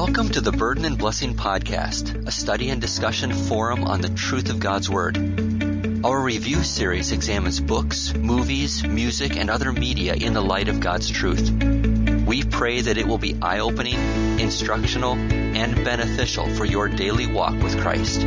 Welcome to the Burden and Blessing Podcast, a study and discussion forum on the truth of God's Word. Our review series examines books, movies, music, and other media in the light of God's truth. We pray that it will be eye-opening, instructional, and beneficial for your daily walk with Christ.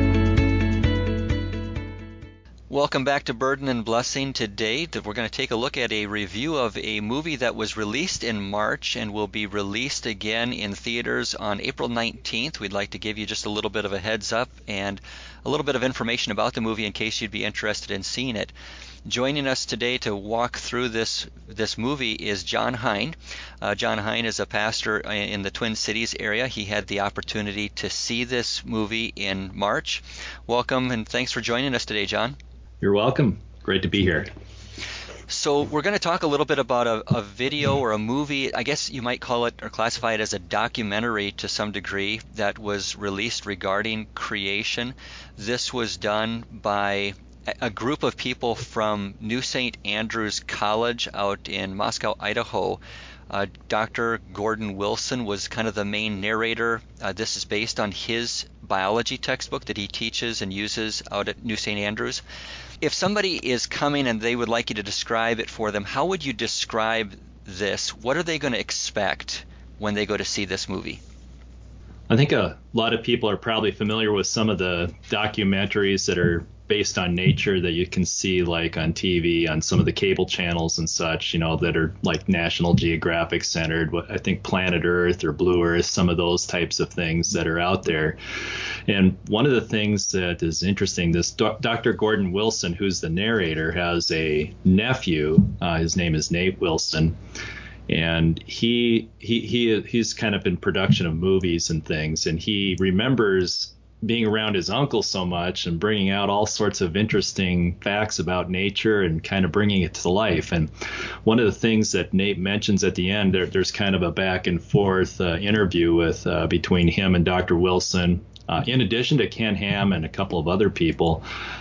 Welcome back to Burden and Blessing. Today, we're going to take a look at a review of a movie that was released in March and will be released again in theaters on April 19th. We'd like to give you just a little bit of a heads up and a little bit of information about the movie in case you'd be interested in seeing it. Joining us today to walk through this movie is John Hein. John Hein is a pastor in the Twin Cities area. He had the opportunity to see this movie in March. Welcome and thanks for joining us today, John. You're welcome. Great to be here. So we're going to talk a little bit about a video or a movie. I guess you might call it or classify it as a documentary to some degree that was released regarding creation. This was done by a group of people from New St. Andrews College out in Moscow, Idaho. Dr. Gordon Wilson was kind of the main narrator. This is based on his biology textbook that he teaches and uses out at New St. Andrews. If somebody is coming and they would like you to describe it for them, how would you describe this? What are they going to expect when they go to see this movie? I think a lot of people are probably familiar with some of the documentaries that are based on nature that you can see like on TV, on some of the cable channels and such, that are like National Geographic centered. I think Planet Earth or Blue Earth, some of those types of things that are out there. And one of the things that is interesting, this Dr. Gordon Wilson, who's the narrator, has a nephew. His name is Nate Wilson. And he's kind of in production of movies and things. And he remembers being around his uncle so much and bringing out all sorts of interesting facts about nature and kind of bringing it to life. And one of the things that Nate mentions at the end, there's kind of a back and forth interview with between him and Dr. Wilson, in addition to Ken Ham and a couple of other people,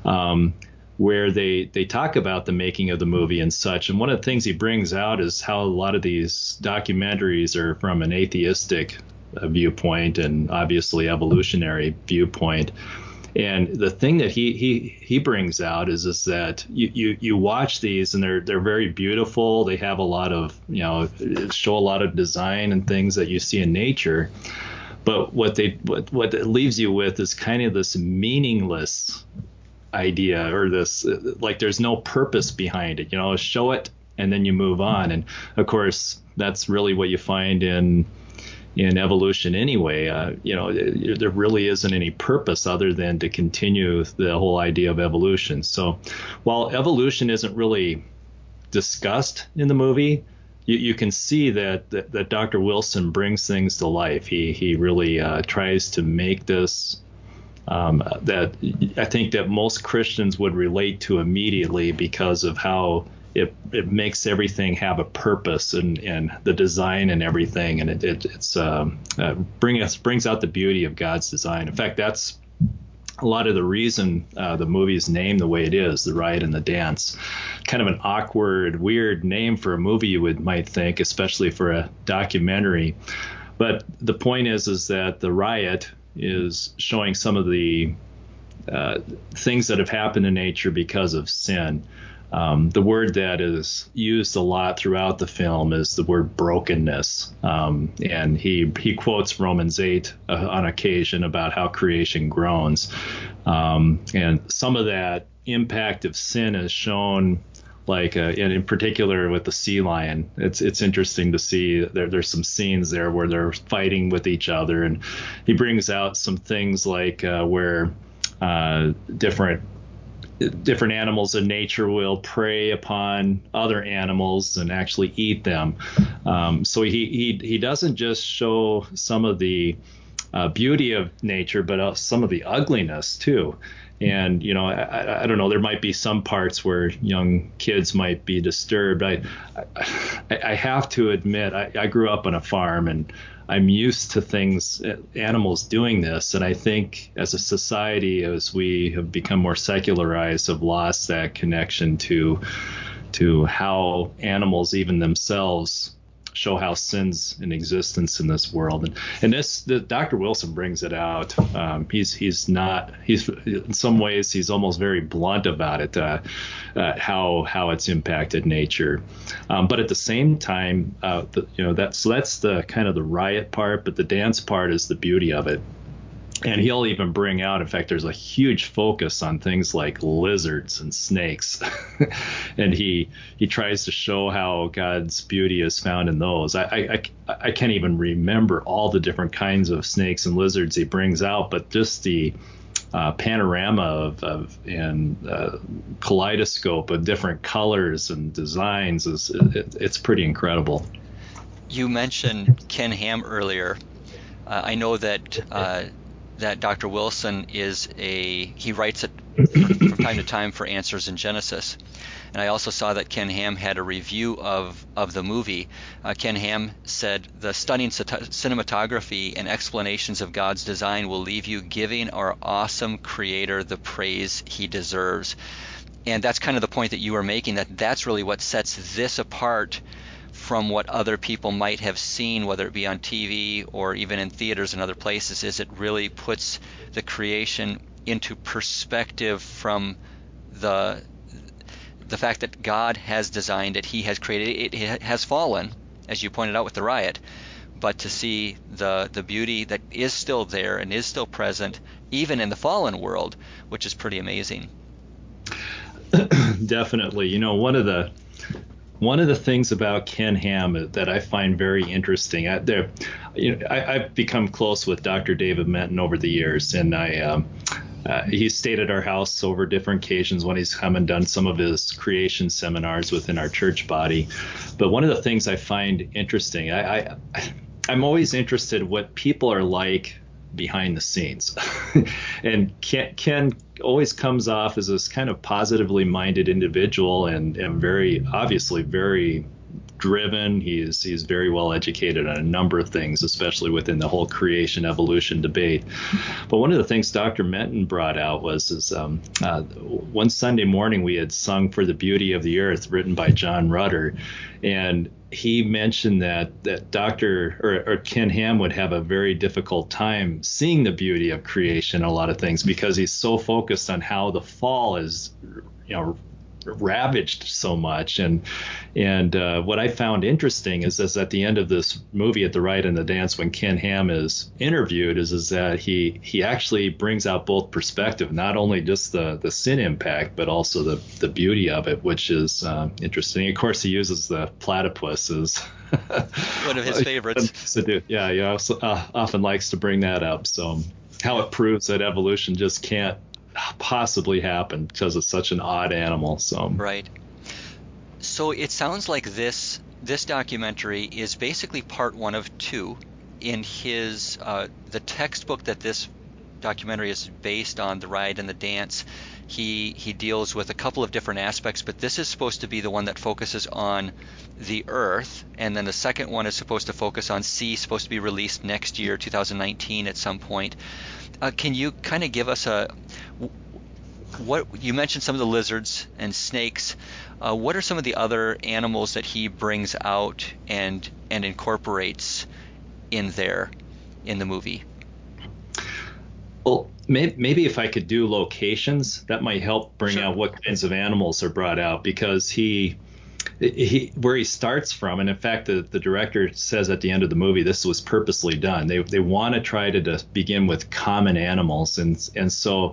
where they talk about the making of the movie and such. And one of the things he brings out is how a lot of these documentaries are from an atheistic viewpoint and obviously evolutionary viewpoint. And the thing that he brings out is that you watch these and they're very beautiful. They have a lot of, show a lot of design and things that you see in nature. But what it leaves you with is kind of this meaningless idea, or this, like there's no purpose behind it. Show it and then you move on. And of course, that's really what you find in evolution anyway. There really isn't any purpose other than to continue the whole idea of evolution. So while evolution isn't really discussed in the movie, you can see that Dr. Wilson brings things to life. He really tries to make this that I think that most Christians would relate to immediately because of how it makes everything have a purpose and the design and everything. And it's brings out the beauty of God's design. In fact, that's a lot of the reason the movie is named the way it is, The Riot and the Dance. Kind of an awkward, weird name for a movie, you might think, especially for a documentary. But the point is that the riot is showing some of the things that have happened in nature because of sin. The word that is used a lot throughout the film is the word brokenness. And he quotes Romans 8 on occasion about how creation groans. And some of that impact of sin is shown, like and in particular with the sea lion. It's interesting to see there's some scenes there where they're fighting with each other, and he brings out some things like where different animals in nature will prey upon other animals and actually eat them. So he doesn't just show some of the beauty of nature, but some of the ugliness too. And, I don't know, there might be some parts where young kids might be disturbed. I have to admit, I grew up on a farm and I'm used to animals doing this. And I think as a society, as we have become more secularized, have lost that connection to how animals even themselves show how sin's in existence in this world. And Dr. Wilson brings it out. He's in some ways he's almost very blunt about it, how it's impacted nature. But at the same time, that's the kind of the riot part, but the dance part is the beauty of it. And he'll even bring out, in fact, there's a huge focus on things like lizards and snakes. And he tries to show how God's beauty is found in those. I can't even remember all the different kinds of snakes and lizards he brings out, but just the panorama and kaleidoscope of different colors and designs it's pretty incredible. You mentioned Ken Ham earlier. I know that Dr. Wilson he writes it from time to time for Answers in Genesis. And I also saw that Ken Ham had a review of the movie. Ken Ham said, "The stunning cinematography and explanations of God's design will leave you giving our awesome creator the praise he deserves." And that's kind of the point that you were making, that's really what sets this apart from what other people might have seen, whether it be on TV or even in theaters and other places, is it really puts the creation into perspective from the fact that God has designed it, he has created it, it has fallen, as you pointed out with the riot, but to see the beauty that is still there and is still present, even in the fallen world, which is pretty amazing. Definitely. One of the things about Ken Ham that I find very interesting, I've become close with Dr. David Menton over the years, and he's stayed at our house over different occasions when he's come and done some of his creation seminars within our church body. But one of the things I find interesting, I'm always interested what people are like behind the scenes. And Ken always comes off as this kind of positively minded individual and very obviously very driven. He's very well educated on a number of things, especially within the whole creation evolution debate. But one of the things Dr. Menton brought out was one Sunday morning we had sung For the Beauty of the Earth, written by John Rutter, and he mentioned that Dr. Ken Ham would have a very difficult time seeing the beauty of creation, a lot of things, because he's so focused on how the fall is, ravaged so much. And what I found interesting is at the end of this movie, At the Riot and the Dance, when Ken Ham is interviewed, is that he actually brings out both perspective, not only just the sin impact, but also the beauty of it, which is interesting. Of course, he uses the platypus as one of his favorites. Yeah, he also, often likes to bring that up. So how it proves that evolution just can't possibly happen because it's such an odd animal. So right. So it sounds like this documentary is basically part one of two in his the textbook that this documentary is based on, The Riot and the Dance. He deals with a couple of different aspects, but this is supposed to be the one that focuses on the Earth, and then the second one is supposed to focus on sea, supposed to be released next year, 2019 at some point. Can you kind of give us what you mentioned, some of the lizards and snakes? What are some of the other animals that he brings out and incorporates in the movie? Well, maybe if I could do locations, that might help bring out what kinds of animals are brought out, because he where he starts from, and in fact the director says at the end of the movie this was purposely done. They want to try to begin with common animals, and so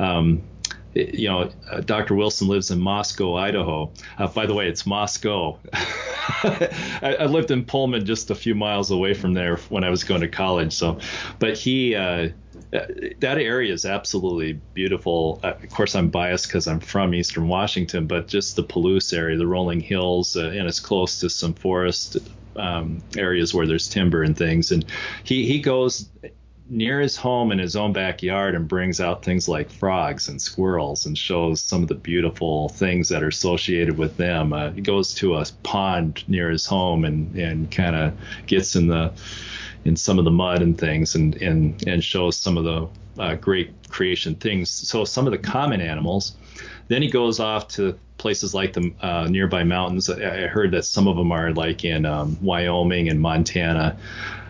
Dr. Wilson lives in Moscow, Idaho. By the way, it's Moscow. I lived in Pullman, just a few miles away from there when I was going to college. So, but that area is absolutely beautiful. Of course, I'm biased because I'm from Eastern Washington, but just the Palouse area, the rolling hills, and it's close to some forest areas where there's timber and things. And he goes near his home in his own backyard and brings out things like frogs and squirrels and shows some of the beautiful things that are associated with them. He goes to a pond near his home and kind of gets in some of the mud and things and shows some of the great creation things. So some of the common animals, Then he goes off to places like the nearby mountains. I heard that some of them are like in Wyoming and Montana.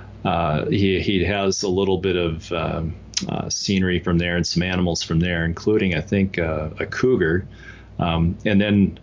He has a little bit of scenery from there and some animals from there, including, I think, a cougar, and then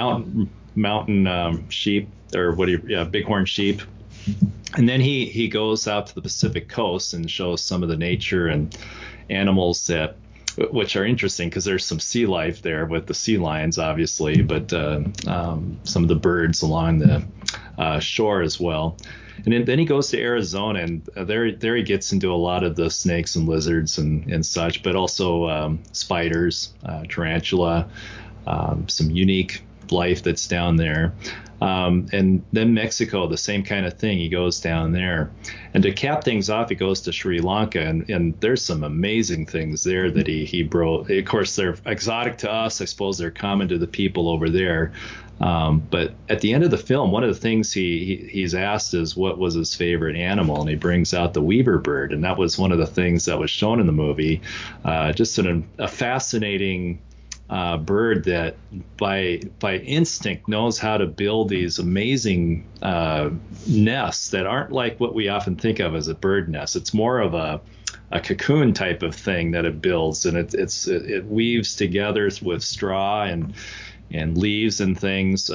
mountain sheep, or bighorn sheep. And then he goes out to the Pacific coast and shows some of the nature and animals which are interesting, because there's some sea life there with the sea lions, obviously, but some of the birds along the shore as well. And then he goes to Arizona, and there he gets into a lot of the snakes and lizards and such, but also spiders, tarantula, some unique life that's down there. And then Mexico, the same kind of thing. He goes down there. And to cap things off, he goes to Sri Lanka, and there's some amazing things there that he brought. Of course, they're exotic to us. I suppose they're common to the people over there. But at the end of the film, one of the things he's asked is what was his favorite animal, and he brings out the weaver bird, and that was one of the things that was shown in the movie. Just a fascinating bird that by instinct knows how to build these amazing nests that aren't like what we often think of as a bird nest. It's more of a cocoon type of thing that it builds, and it weaves together with straw and leaves and things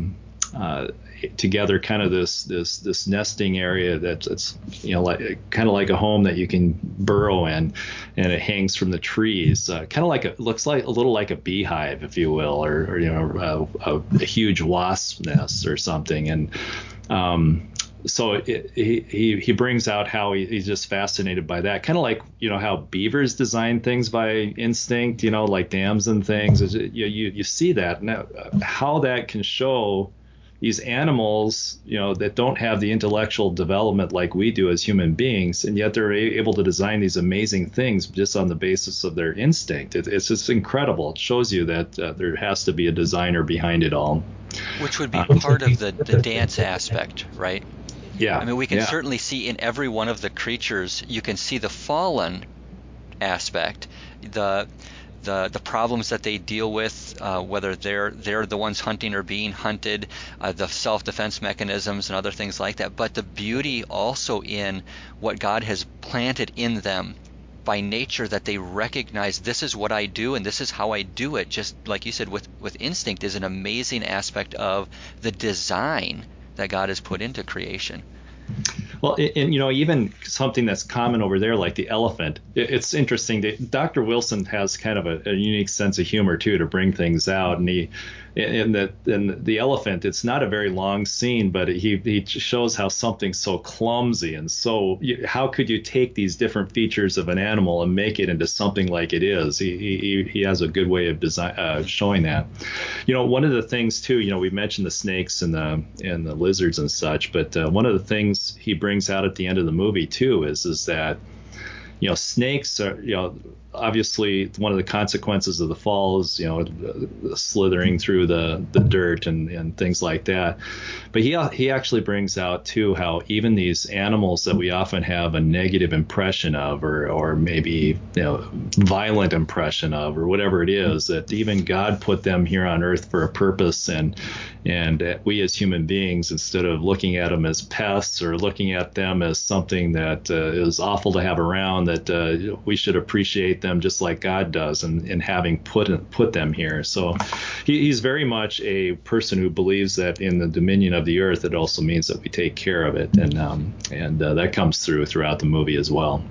together, kind of this nesting area that's like kind of like a home that you can burrow in, and it hangs from the trees, kind of like looks like a little like a beehive, if you will, or a huge wasp nest or something. And so he brings out how he's just fascinated by that, kind of like how beavers design things by instinct, like dams and things. You see that now, how that can show these animals, that don't have the intellectual development like we do as human beings, and yet they're able to design these amazing things just on the basis of their instinct. It's just incredible. It shows you that there has to be a designer behind it all. Which would be part of the dance aspect, right? Yeah. I mean, we can certainly see in every one of the creatures, you can see the fallen aspect, the problems that they deal with, whether they're the ones hunting or being hunted, the self-defense mechanisms and other things like that. But the beauty also in what God has planted in them by nature, that they recognize, this is what I do and this is how I do it, just like you said, with instinct, is an amazing aspect of the design that God has put into creation. Well, and even something that's common over there, like the elephant, it's interesting that Dr. Wilson has kind of a unique sense of humor too, to bring things out. And the elephant, it's not a very long scene, but he shows how something's so clumsy, and so how could you take these different features of an animal and make it into something like it is? He has a good way of showing that. One of the things too, we mentioned the snakes and the lizards and such, but one of the things he brings out at the end of the movie too is that snakes are, obviously one of the consequences of the fall is, slithering through the dirt and things like that. But he actually brings out too how even these animals that we often have a negative impression of, or maybe violent impression of, or whatever it is, that even God put them here on earth for a purpose, and we as human beings, instead of looking at them as pests or looking at them as something that is awful to have around, that we should appreciate them just like God does, and having put them here. So he's very much a person who believes that in the dominion of the earth, it also means that we take care of it, and that comes throughout the movie as well.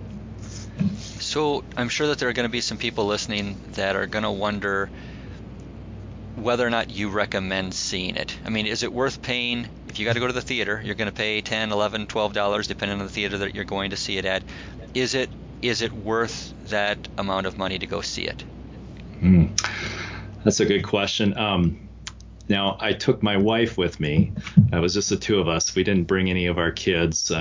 So I'm sure that there are going to be some people listening that are going to wonder whether or not you recommend seeing it. I mean, is it worth paying? If you got to go to the theater, you're going to pay $10, $11, $12, depending on the theater that you're going to see it at. Is it worth that amount of money to go see it? That's a good question. Now, I took my wife with me. It was just the two of us. We didn't bring any of our kids.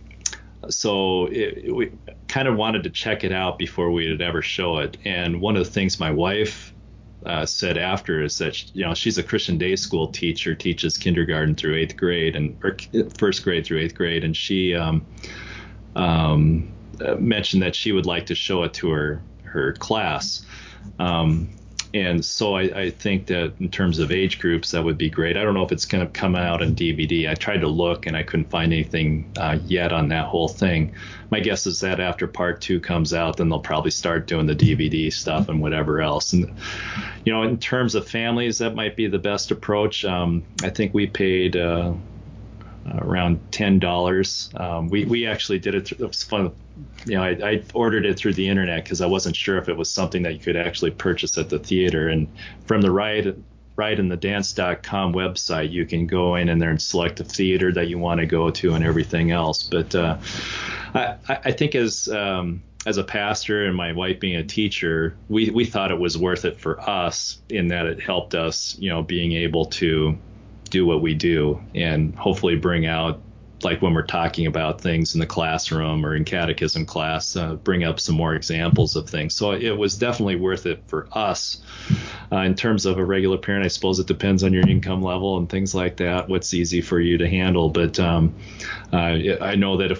So we kind of wanted to check it out before we would ever show it. And one of the things my wife said after is that she's a Christian day school teacher, teaches kindergarten through eighth grade, or first grade through eighth grade, and she mentioned that she would like to show it to her class. And so I think that in terms of age groups, that would be great. I don't know if it's going to come out on DVD. I tried to look and I couldn't find anything yet on that whole thing. My guess is that after part 2 comes out, then they'll probably start doing the DVD stuff and whatever else. And, in terms of families, that might be the best approach. I think we paid around $10. We actually did it. It was fun. I ordered it through the internet because I wasn't sure if it was something that you could actually purchase at the theater. And from the Ride in the Dance.com website, you can go in there and select the theater that you want to go to and everything else. But I think as a pastor and my wife being a teacher, we thought it was worth it for us in that it helped us, being able to do what we do and hopefully bring out, like when we're talking about things in the classroom or in catechism class, bring up some more examples of things. So it was definitely worth it for us. In terms of a regular parent, I suppose it depends on your income level and things like that, what's easy for you to handle. But I know that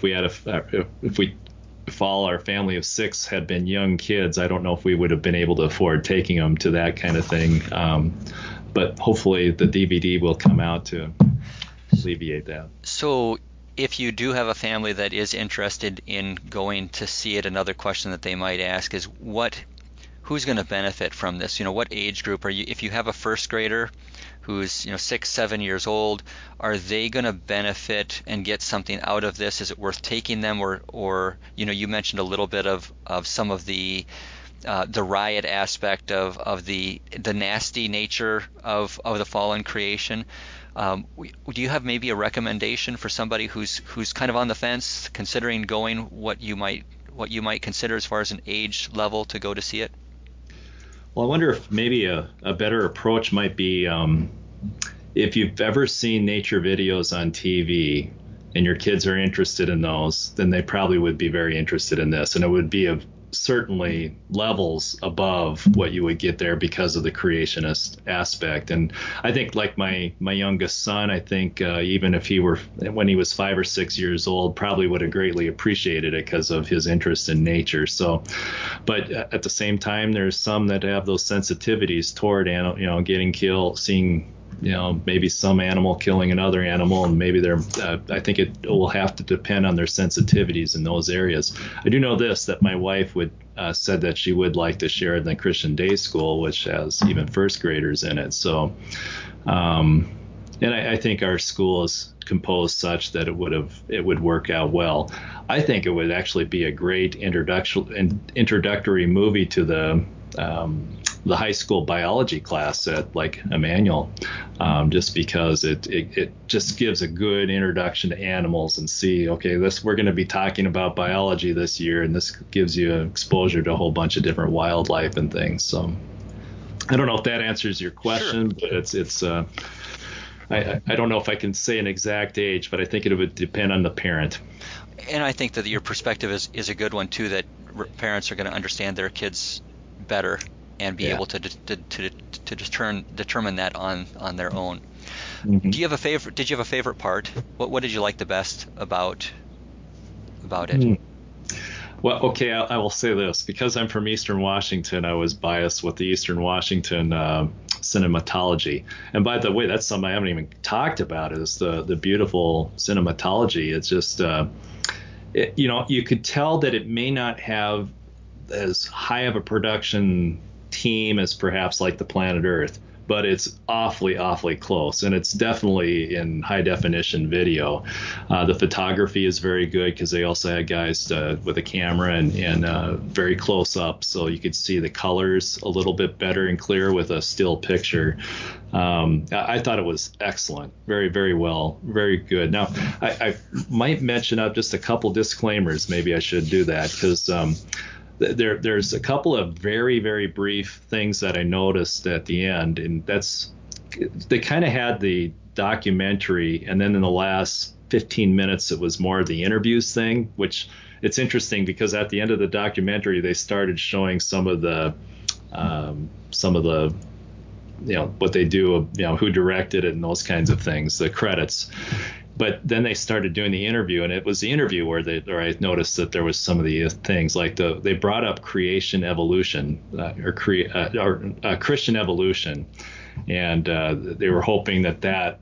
if all our family of 6 had been young kids, I don't know if we would have been able to afford taking them to that kind of thing. But hopefully the DVD will come out to alleviate that. So if you do have a family that is interested in going to see it, another question that they might ask is who's going to benefit from this? What age group are you? If you have a first grader who's 6, 7 years old, are they going to benefit and get something out of this? Is it worth taking them, or you mentioned a little bit of some of the riot aspect of the nasty nature of the fallen creation. Do you have maybe a recommendation for somebody who's kind of on the fence, considering going, what you might consider as far as an age level to go to see it? Well, I wonder if maybe a better approach might be if you've ever seen nature videos on TV and your kids are interested in those, then they probably would be very interested in this. And it would be certainly levels above what you would get there because of the creationist aspect. And I think, like my youngest son, I think even if when he was 5 or 6 years old, probably would have greatly appreciated it because of his interest in nature. So, but at the same time, there's some that have those sensitivities toward, getting killed, seeing, maybe some animal killing another animal, and maybe I think it will have to depend on their sensitivities in those areas. I do know that my wife said that she would like to share in the Christian Day School, which has even first graders in it. So, and I think our school is composed such that it would work out well. I think it would actually be a great introductory movie to the high school biology class at like Emmanuel, just because it just gives a good introduction to animals and see, okay, we're going to be talking about biology this year, and this gives you an exposure to a whole bunch of different wildlife and things. So I don't know if that answers your question, sure. But it's I don't know if I can say an exact age, but I think it would depend on the parent. And I think that your perspective is a good one too, that parents are going to understand their kids better and be able to determine that on their own. Mm-hmm. Did you have a favorite part? What did you like the best about it? Well, okay, I will say this. Because I'm from Eastern Washington, I was biased with the Eastern Washington cinematology. And by the way, that's something I haven't even talked about, is the beautiful cinematology. It's just, you could tell that it may not have as high of a production team as perhaps like the Planet Earth, but it's awfully close, and it's definitely in high definition video. The photography is very good because they also had guys with a camera and very close up, so you could see the colors a little bit better and clear with a still picture. I thought it was excellent, very, very well, very good. Now, I might mention up just a couple disclaimers. Maybe I should do that because there's a couple of very, very brief things that I noticed at the end, and they kind of had the documentary, and then in the last 15 minutes it was more of the interviews thing, which it's interesting because at the end of the documentary they started showing some of the what they do, who directed it and those kinds of things, the credits. But then they started doing the interview, and it was the interview where I noticed that there was some of the things like they brought up creation evolution or Christian evolution, and they were hoping that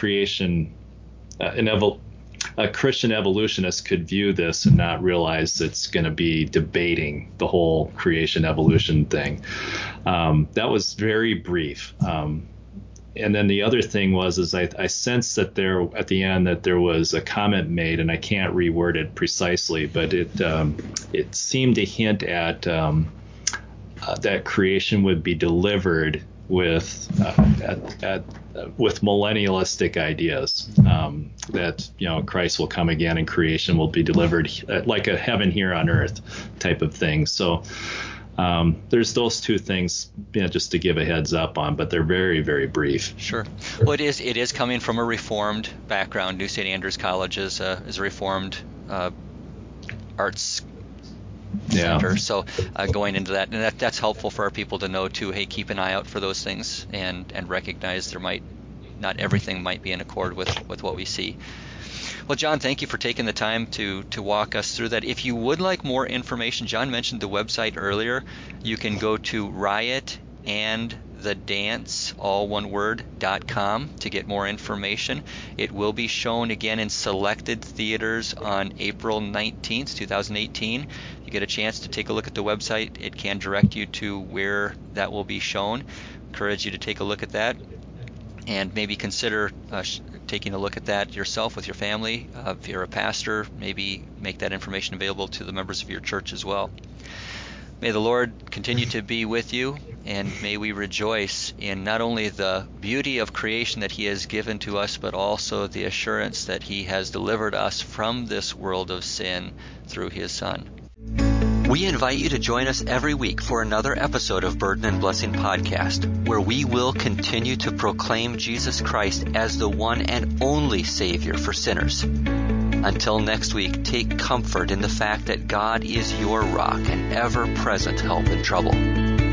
a Christian evolutionist could view this and not realize it's going to be debating the whole creation evolution thing. That was very brief. And then the other thing was I sensed that there at the end that there was a comment made, and I can't reword it precisely, but it seemed to hint at that creation would be delivered with millennialistic ideas, that Christ will come again and creation will be delivered like a heaven here on earth type of thing. So there's those two things, just to give a heads up on, but they're very, very brief. Sure. Well, it is coming from a Reformed background. New St. Andrews College is a Reformed arts center. So going into that, and that's helpful for our people to know too. Hey, keep an eye out for those things, and recognize not everything might be in accord with what we see. Well, John, thank you for taking the time to walk us through that. If you would like more information, John mentioned the website earlier. You can go to riotandthedance.com to get more information. It will be shown again in selected theaters on April 19th, 2018. You get a chance to take a look at the website. It can direct you to where that will be shown. Encourage you to take a look at that, and maybe consider taking a look at that yourself with your family. If you're a pastor, maybe make that information available to the members of your church as well. May the Lord continue to be with you, and may we rejoice in not only the beauty of creation that He has given to us, but also the assurance that He has delivered us from this world of sin through His Son. We invite you to join us every week for another episode of Burden and Blessing Podcast, where we will continue to proclaim Jesus Christ as the one and only Savior for sinners. Until next week, take comfort in the fact that God is your rock and ever-present help in trouble.